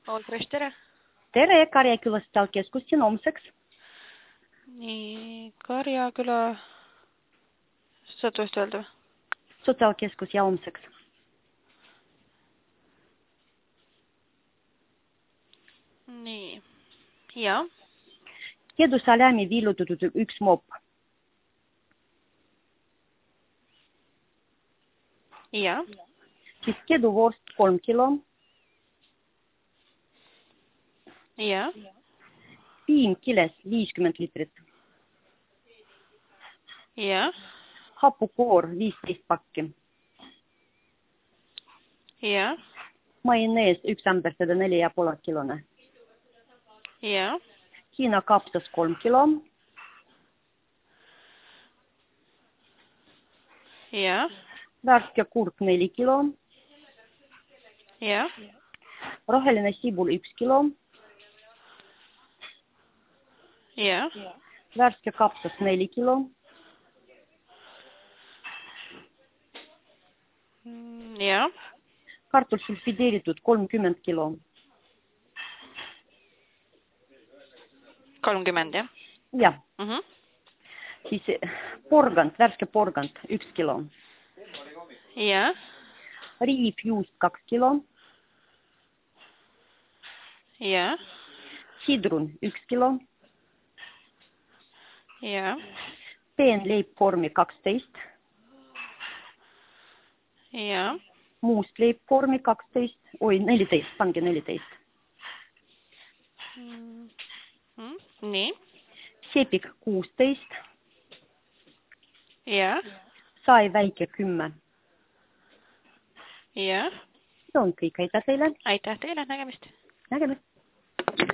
All Fresh, tere! Tere, Karjaküla Sotsiaalkeskus siin homseks. Nii, Karjaküla... Saad uuesti öelda? Sotsiaalkeskus ja homseks. Nii, ja? Kedusalämi viilutatud üks mopp. Ja? Siis keduvorst 3 kilo. Ja? Piim kiles 50 liitrit. Ja? Hapukoor 15 pakki. Ja? Majonees 1 ämber 104,5 kilone. Ja? Hiina kapsas 3 kilo. Ja? Värske kurk 4 kilo. Ja? Roheline sibul 1 kilo. Ja? Värske kapsas 4 kilo. Ja? Kartul sulfideeritud 30 kilo. 30, jah? Jah. Siis porgand, värske porgand 1 kilo. Ja? Riivjuust 2 kilo. Ja? Sidrun 1 kilo. Ja? Peenleibkormi 12. Ja? Muust leibkormi 12. Oi, 14, pange 14. Nii? Sepik 16. Ja? Sai väike 10. Ja? See on kõik, aitäh teile. Aitäh teile, nägemist! Nägemist.